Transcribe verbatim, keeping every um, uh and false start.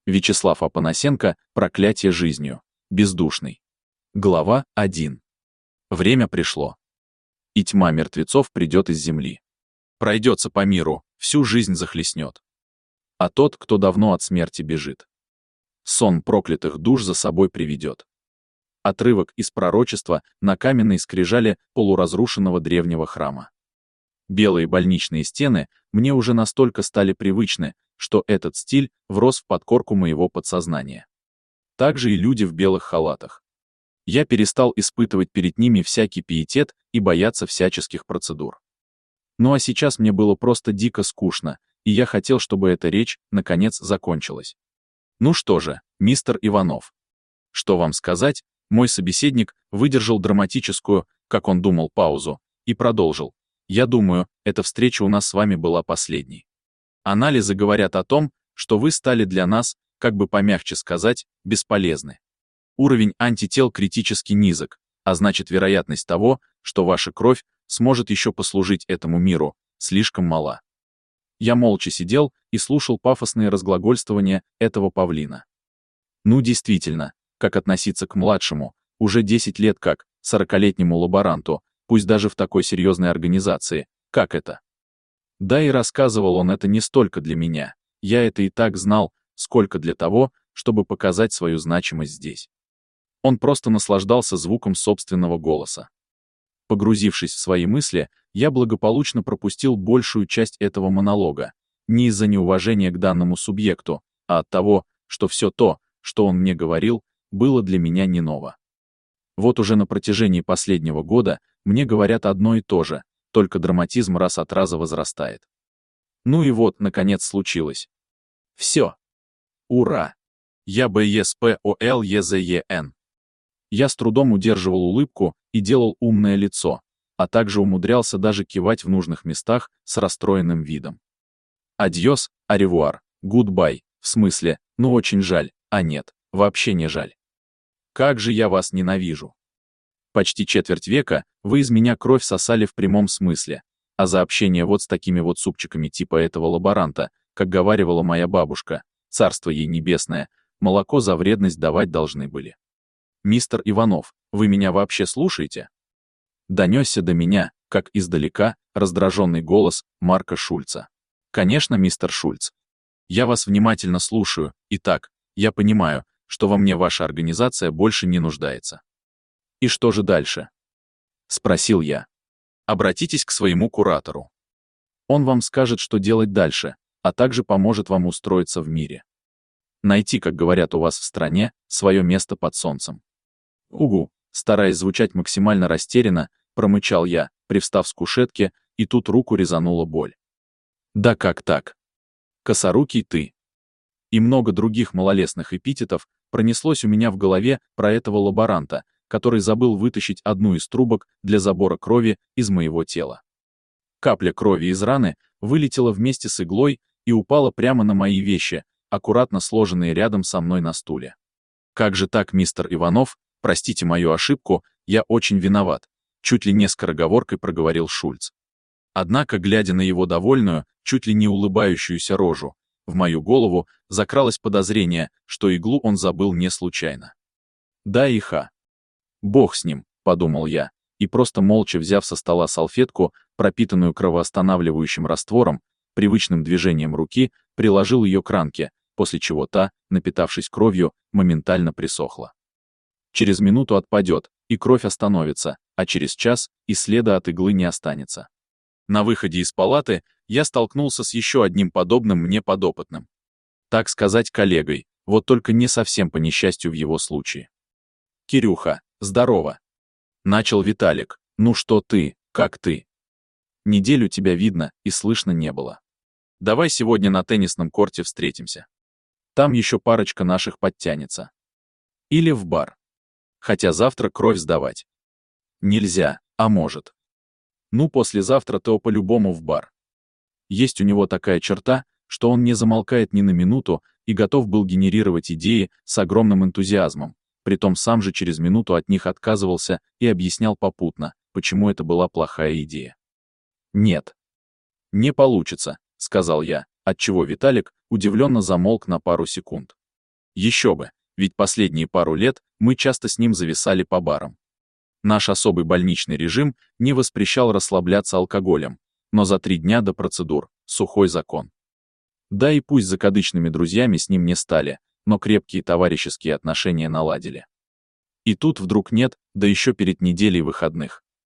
Вячеслав Апанасенко «Проклятие жизнью». Бездушный. Глава один. Время пришло. И тьма мертвецов придет из земли. Пройдется по миру, всю жизнь захлестнет. А тот, кто давно от смерти бежит, сон проклятых душ за собой приведет. Отрывок из пророчества на каменной скрижали полуразрушенного древнего храма. Белые больничные стены мне уже настолько стали привычны, что этот стиль врос в подкорку моего подсознания. Также и люди в белых халатах. Я перестал испытывать перед ними всякий пиетет и бояться всяческих процедур. Ну а сейчас мне было просто дико скучно, и я хотел, чтобы эта речь, наконец, закончилась. Ну что же, мистер Иванов. Что вам сказать, мой собеседник выдержал драматическую, как он думал, паузу, и продолжил. Я думаю, эта встреча у нас с вами была последней. Анализы говорят о том, что вы стали для нас, как бы помягче сказать, бесполезны. Уровень антител критически низок, а значит вероятность того, что ваша кровь сможет еще послужить этому миру, слишком мала. Я молча сидел и слушал пафосные разглагольствования этого павлина. Ну действительно, как относиться к младшему, уже десять лет как, сорокалетнему лаборанту, пусть даже в такой серьезной организации, как это? Да и рассказывал он это не столько для меня, я это и так знал, сколько для того, чтобы показать свою значимость здесь. Он просто наслаждался звуком собственного голоса. Погрузившись в свои мысли, я благополучно пропустил большую часть этого монолога, не из-за неуважения к данному субъекту, а от того, что все то, что он мне говорил, было для меня не ново. Вот уже на протяжении последнего года мне говорят одно и то же, только драматизм раз от раза возрастает. Ну и вот, наконец, случилось. Все. Ура! Я бэ эс пэ о эл е зэ е эн. Я с трудом удерживал улыбку и делал умное лицо, а также умудрялся даже кивать в нужных местах с расстроенным видом. Адьос, аревуар, гудбай, в смысле, ну очень жаль, а нет, вообще не жаль. Как же я вас ненавижу. Почти четверть века вы из меня кровь сосали в прямом смысле, а за общение вот с такими вот супчиками типа этого лаборанта, как говаривала моя бабушка, царство ей небесное, молоко за вредность давать должны были. Мистер Иванов, вы меня вообще слушаете? Донесся до меня, как издалека, раздраженный голос Марка Шульца. Конечно, мистер Шульц. Я вас внимательно слушаю, итак, я понимаю, что во мне ваша организация больше не нуждается. И что же дальше? Спросил я. Обратитесь к своему куратору. Он вам скажет, что делать дальше, а также поможет вам устроиться в мире. Найти, как говорят у вас в стране, свое место под солнцем. Угу, стараясь звучать максимально растерянно, промычал я, привстав с кушетки, и тут руку резанула боль. Да как так? Косорукий ты. И много других малолестных эпитетов пронеслось у меня в голове про этого лаборанта, который забыл вытащить одну из трубок для забора крови из моего тела. Капля крови из раны вылетела вместе с иглой и упала прямо на мои вещи, аккуратно сложенные рядом со мной на стуле. Как же так, мистер Иванов, простите мою ошибку, я очень виноват, чуть ли не скороговоркой проговорил Шульц. Однако, глядя на его довольную, чуть ли не улыбающуюся рожу, в мою голову закралось подозрение, что иглу он забыл не случайно. Да и ха. Бог с ним, подумал я, и просто молча взяв со стола салфетку, пропитанную кровоостанавливающим раствором, привычным движением руки, приложил ее к ранке, после чего та, напитавшись кровью, моментально присохла. Через минуту отпадет, и кровь остановится, а через час и следа от иглы не останется. На выходе из палаты я столкнулся с еще одним подобным мне подопытным. Так сказать, коллегой, вот только не совсем по несчастью в его случае. «Кирюха, здорово!» Начал Виталик. «Ну что ты, как ты? Неделю тебя видно и слышно не было. Давай сегодня на теннисном корте встретимся. Там еще парочка наших подтянется. Или в бар. Хотя завтра кровь сдавать нельзя, а может. Ну, послезавтра то по-любому в бар. Есть у него такая черта, что он не замолкает ни на минуту и готов был генерировать идеи с огромным энтузиазмом, притом сам же через минуту от них отказывался и объяснял попутно, почему это была плохая идея. «Нет, не получится», — сказал я, отчего Виталик удивленно замолк на пару секунд. Еще бы, ведь последние пару лет мы часто с ним зависали по барам. Наш особый больничный режим не воспрещал расслабляться алкоголем, но за три дня до процедур — сухой закон. Да и пусть закадычными друзьями с ним не стали, но крепкие товарищеские отношения наладили. И тут вдруг нет, да еще перед неделей выходных.